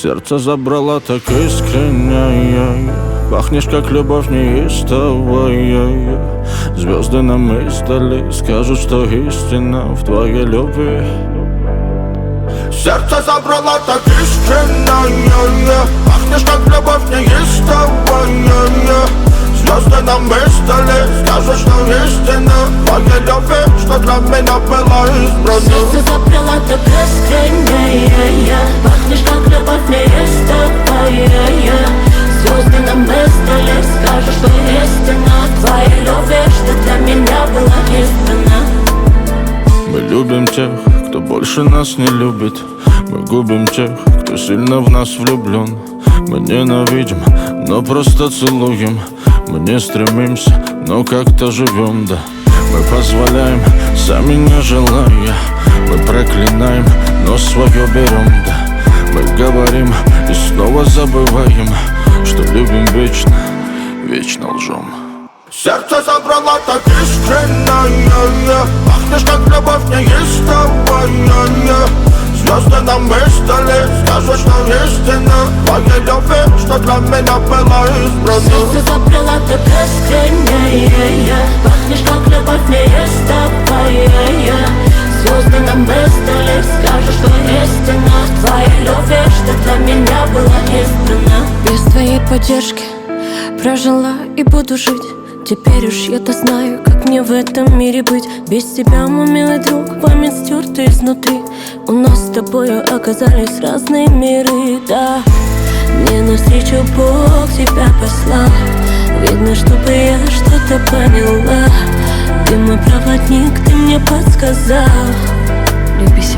Сердце забрала так искренне. Пахнешь, как любовь неистовая. Звезды нам издали скажут, что истина в твоей любви. Сердце забрала так искренне. Пахнешь, как любовь неистовая. Звезды нам издали скажут, что истина в твоей любви, что для меня была избрана. Сердце забрала так искренне. Пахнешь, как любовь неистовая. Звезды нам издали скажут, что истина в твоей любви, что для меня была избрана. Мы любим тех, кто больше нас не любит. Мы губим тех, кто сильно в нас влюблен. Мы ненавидим, но просто целуем. Мы не стремимся, но как-то живем, да. Мы позволяем, сами не желая. Мы проклинаем, но свое берем, да. Мы говорим и снова забываем, что любим вечно, вечно лжем. Сердце забрала так искренне. Пахнешь, как любовь неистовая. Звезды нам издали скажут, что истина в твоей любви, что для меня была избрана. Сердце забрала так искренне. Пахнешь, как любовь неистовая. Звезды нам издали скажут, что истина в твоей любви, что для меня была избрана. Без твоей поддержки прожила и буду жить. Теперь уж я-то знаю, как мне в этом мире быть. Без тебя, мой милый друг, память стерта изнутри. У нас с тобою оказались разные миры, да. Мне навстречу Бог тебя послал. Видно, чтобы я что-то поняла. Ты мой проводник, ты мне подсказал. Люби себя.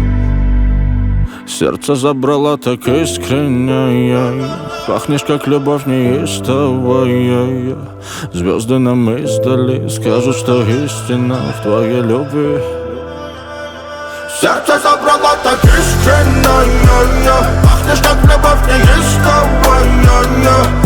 Сердце забрала так искренне. Пахнешь, как любовь неистовая. Звезды нам издали скажут, что истина в твоей любви. Сердце забрала так искренне. Пахнешь, как любовь неистовая.